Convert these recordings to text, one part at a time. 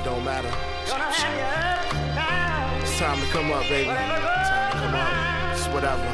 don't matter. It's time to come up, baby. Time to come up. It's whatever.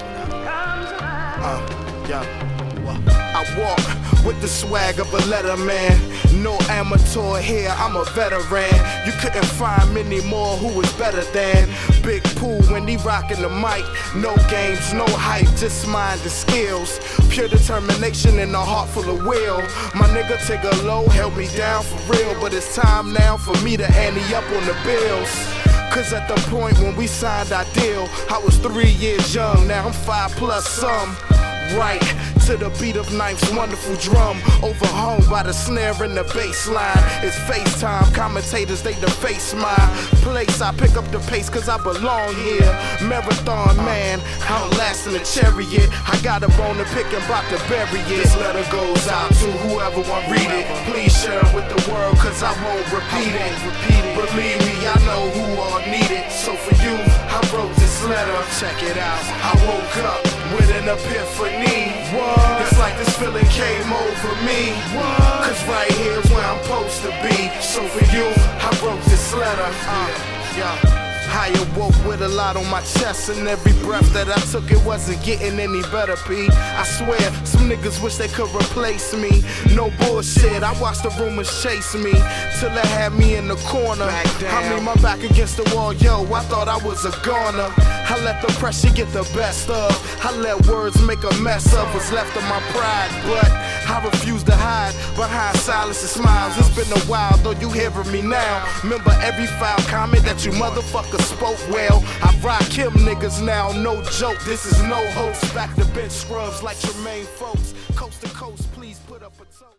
I walk with the swag of a letterman. No amateur here, I'm a veteran. You couldn't find many more who was better than Big Pooh when he rockin' the mic. No games, no hype, just mind and skills. Pure determination and a heart full of will. My nigga Tigger Low held me down for real, but it's time now for me to ante up on the bills. Cause at the point when we signed our deal, I was 3 years young, now I'm 5+ some. Right to the beat of Ninth's wonderful drum, overhung by the snare and the bass line. It's FaceTime, commentators they deface my place. I pick up the pace cause I belong here. Marathon man, outlasting the chariot. I got a bone to pick and about to bury it. This letter goes out to whoever want read it. Please share it with the world cause I won't repeat it. Believe me, I know who all need it. So for you, I wrote this letter. Check it out. I woke up with an epiphany. It's like this feeling came over me. Cause right here's where I'm supposed to be. So for you, I wrote this letter. I awoke with a lot on my chest, and every breath that I took, it wasn't getting any better, P. I swear, some niggas wish they could replace me. No bullshit, I watched the rumors chase me till it had me in the corner. I mean, my back against the wall, yo, I thought I was a goner. I let the pressure get the best of. I let words make a mess of what's left of my pride, but I refuse to hide behind silence and smiles. It's been a while, though you hearing me now. Remember every foul comment that you motherfuckers spoke well. I rock him niggas now, no joke. This is no host. Back to bench scrubs like Tremaine folks. Coast to coast, please put up a toe.